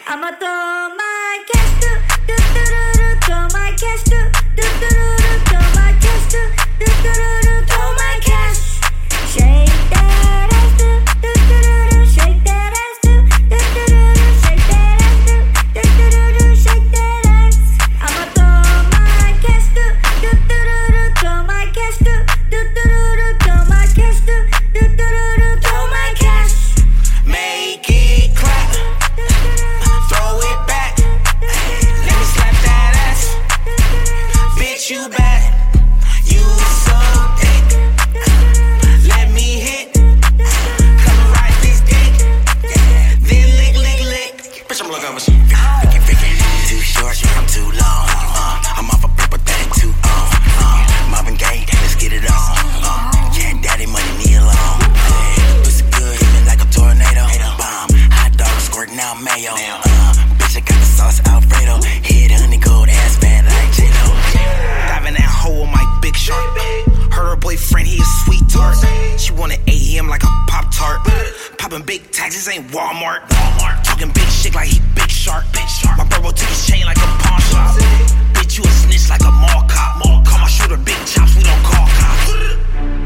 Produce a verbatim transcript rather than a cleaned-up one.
I'ma throw my cash to, do do do do, throw my cash to, do do do do, throw my cash to, do do do do, throw my cash. Shake that ass to, do do do do, shake that ass to, do do do do, shake that ass to, do do do do, shake that ass. I'ma throw my cash to, do do do do, throw my cash to, do do do do, throw my cash to, do do do do, throw my cash. Make it clap, throw it back. Let me slap that ass, bitch you bad, you so thick. Let me hit, come and ride this dick, then lick, lick, lick. Bitch, I'm looking for some Vicky, Vicky. Too short, I'm too long. Uh, I'm off a purple thing too on. Uh, Marvin Gaye, let's get it on. Uh, yeah, daddy money me alone. Hey, pussy good, hit me like a tornado. Bomb, hot dog squirting out mayo. Uh, bitch, I got the sauce Alfredo. Hit honey gold, ass bad like J-Lo. Diving that hole with my big shark. Her boyfriend, he a sweet tart. She wanna A M like a Pop-Tart. Popping big taxes ain't Walmart. Walmart. Talking big shit like he big shark. Big shark. My burbo took his chain like a pawn shop. Bitch, you a snitch like a mall cop. Call my shooter big chops, we don't call cops.